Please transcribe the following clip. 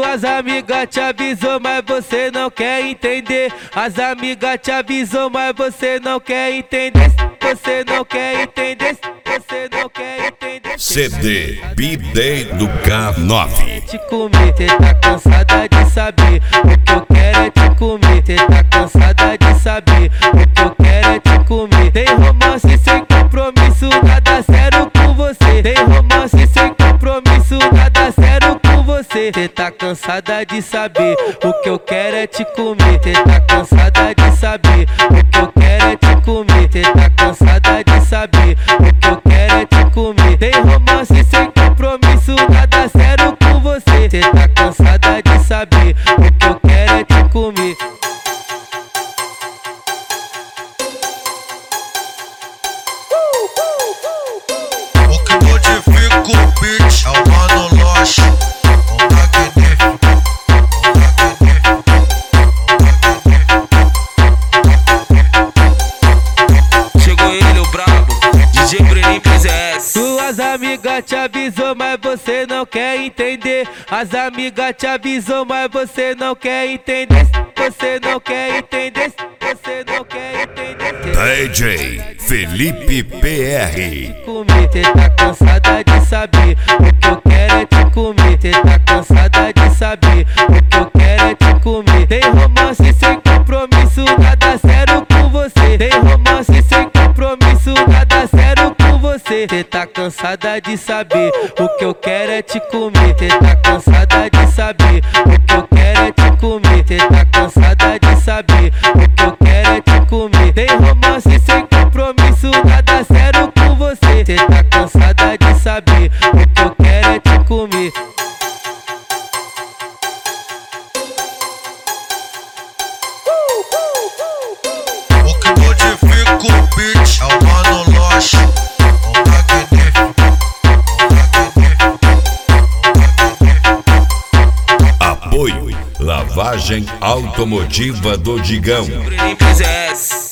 Suas amigas te avisou, mas você não quer entender. As amigas te avisou, mas você não quer entender. Você não quer entender. Você não quer entender. CD B-Day do K9. Te comer, cê tá cansada de saber. O que eu quero é te comer. Cê tá cansada de saber. O que eu quero é te comer. Tem romance sem compromisso, nada sério com você. Tem romance sem compromisso, nada sério com você. Cê tá cansada de saber. O que eu quero é te comer. Cê tá cansada de saber. O que eu quero é te comer. Cê tá cansada de saber. O que eu quero é te comer. Tem romance sem compromisso, nada sério com você. Cê tá cansada de saber. O que eu quero é te comer. O que modifica o beat é o Mano Loche. Chegou ele, o brabo, DJ Breninho PZS. Suas amigas te avisou, mas você não quer entender. As amigas te avisou, mas você não quer entender. Você não quer entender. Você não quer entender. DJ Felipe PR. Comer, cê tá cansada de saber. O que eu quero é te comer. Cê tá cansada de saber. O que eu quero é te comer. Tem romance sem compromisso, nada sério com você. Tem romance sem compromisso, nada sério com você. Cê tá cansada de saber. O que eu quero é te comer. Cê tá cansada de saber. O que eu quero é te comer. Cê tá cansada de saber. O que eu quero é te comer. Tem romance sem compromisso, nada sério com você. Cê tá cansada de saber. O que eu quero é te comer. O que modifica o beat é o Mano Loche. Apoio Lavagem Automotiva do Digão. Breninho PZS.